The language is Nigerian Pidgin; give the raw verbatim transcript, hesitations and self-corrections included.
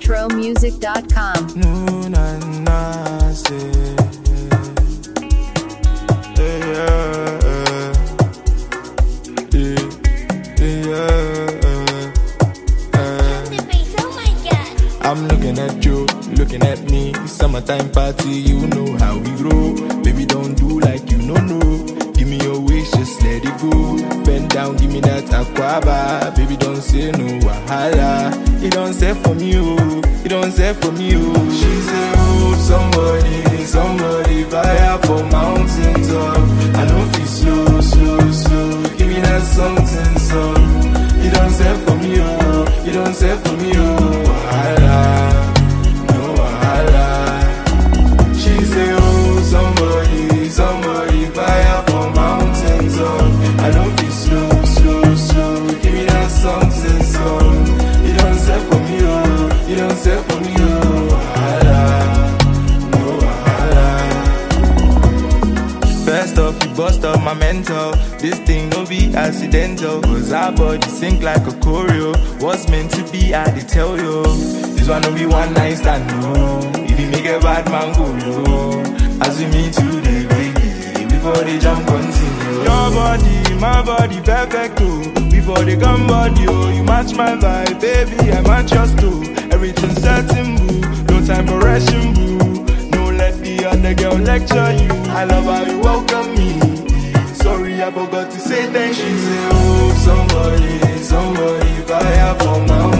electro music dot com. No, na, na, say, yeah, yeah, yeah, yeah. I'm looking at you, looking at me. Summertime party, you know how we grow. Baby, don't do like you no know. Give me your wish, just let it go. Bend down, give me that aquaba. Baby, don't say no wahala. You don't say for me, oh. You don't say for me, oh. She say, oh, somebody, somebody, fire for mountain top. I know feel slow, slow, slow. Give me that something, some. You don't say for me, oh. You don't say for me, oh. Wahala, no wahala. She say, oh, somebody, somebody, fire for mountain top. I know feel slow, slow, slow. Give me that something, some. You don't say for me, oh. You don't say for me, oh. Wahala, no wahala. First off, you bust up my mental. This thing no be accidental. Cause our body sink like a choreo. What's meant to be, I did tell you. This one no be one night stand, no. If you make a bad man go low. As we meet today, baby, before they jump continue. Your body, my body, perfect, oh. Before they come body, oh. You match my vibe, baby, I match yours too. Everything certain, boo. No time for rushing, boo. No let the other girl lecture you. I love how you welcome me. Sorry, I forgot to say thank you. She say, oh, somebody, somebody, fire for my